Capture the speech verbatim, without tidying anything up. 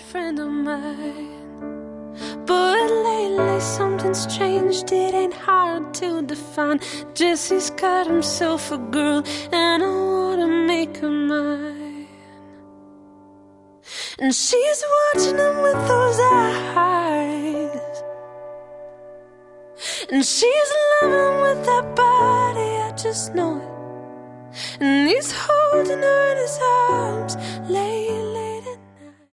friend of mine. But lately something's changed, it ain't hard to define. Jesse's got himself a girl, and I wanna make her mine. And she's watching him with those eyes, and she's loving with that body, I just know it. And he's holding her in his arms, laying